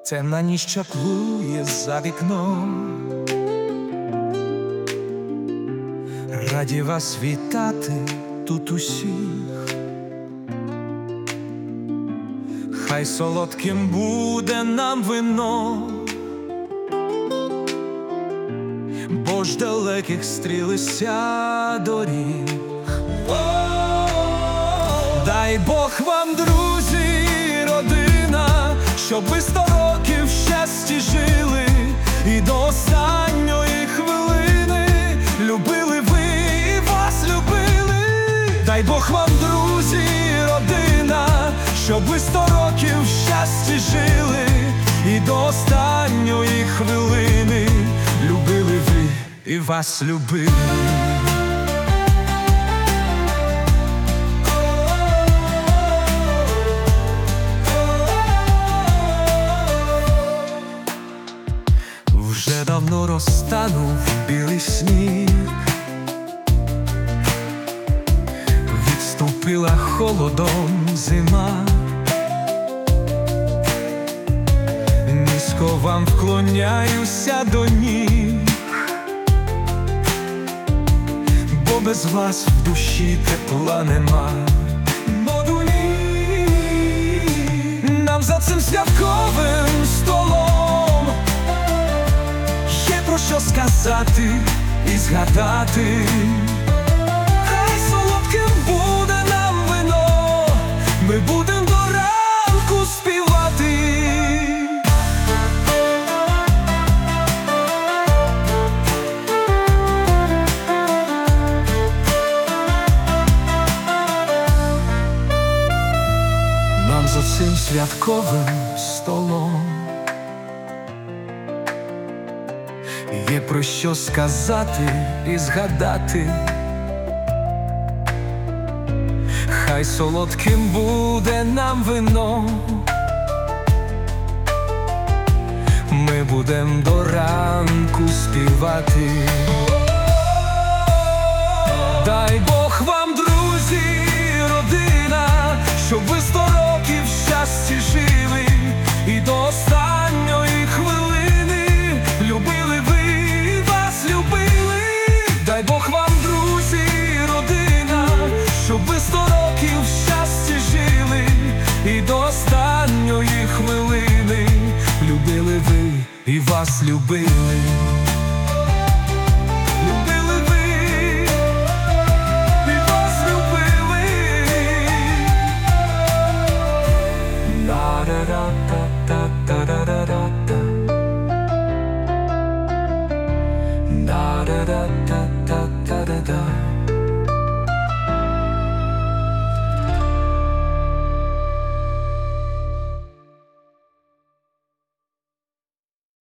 Темна ніч чаклує за вікном. Раді вас вітати тут усіх. Хай солодким буде нам вино, бо ж далеких стрілися доріг. Дай Бог вам, друзі, родина, щоб ви 100 років в щасті жили, і до останньої хвилини любили ви і вас любили. Дай Бог вам, друзі, родина, щоб ви 100 років в щасті жили, і до останньої хвилини любили ви і вас любили. Вже давно розтанув білий сніг, відступила холодом зима. Низько вам вклоняюся до ніг, бо без вас в душі тепла нема. Нам за цим святковим столом є про що сказати і згадати. Хай солодким буде нам вино, ми будем до ранку співати. Нам за цим святковим столом є про що сказати і згадати. Хай солодким буде нам вино, ми будем до ранку співати. Дай Бог вам, друзі, родина, щоб ви 100 років в щасті жили,